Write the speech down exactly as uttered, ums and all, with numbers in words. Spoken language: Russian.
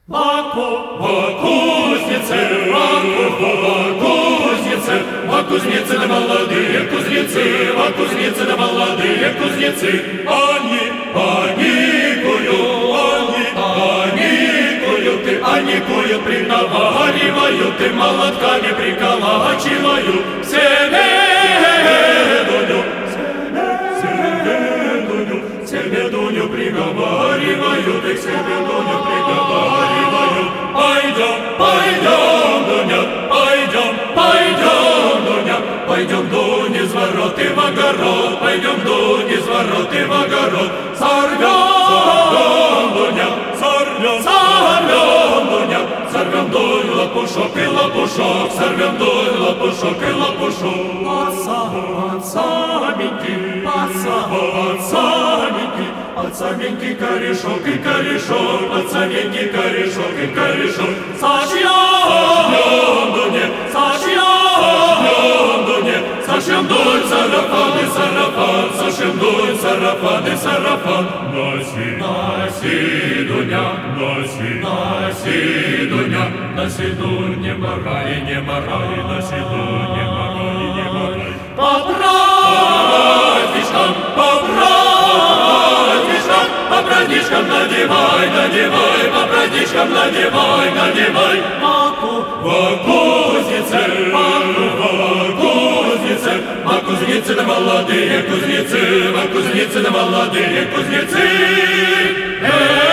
Ваку, кузнице, ваку, кузнице, во кузнице да молодые кузнецы, во кузнице да молодые кузнецы. Они, они куют, они, они куют, и они куют, приговаривают, и молотками приколачивают Селедуню, Селедуню, Селедуню приговаривают, и Селедуню приговаривают. Пойдем, пойдем, Дуня, пойдем, пойдем, Дуня, пойдем, Дуня, с ворот и в огород, пойдем, Дуня, с ворот и в огород. Сорвем, Дуня, сорвем, сорвем, Дуня, сорвем, Дунь, лопушок и лопушок, сорвем, Дунь, лопушок и лопушок. Отца, отцаменький, отца, отцаменький, отцаменький корешок и корешок, отцаменький корешок и корешок. Сошьем, Дуня, сошьем, Дуня, сошьем, Дунь, сарафан и сарафан, сошьем, Дунь, сарафан и сарафан. Носи, носи, Дуня, носи, носи, Дуня, носи, Дунь, не морай, не морай, носи, Дунь, не морай, не морай. По праздничкам, по праздничкам, по праздничкам надевай, надевай, по праздничкам надевай, надевай. Маку, во кузнице, маку, во кузнице, во кузнице да молодые кузнецы, во кузнице да молодые кузнецы.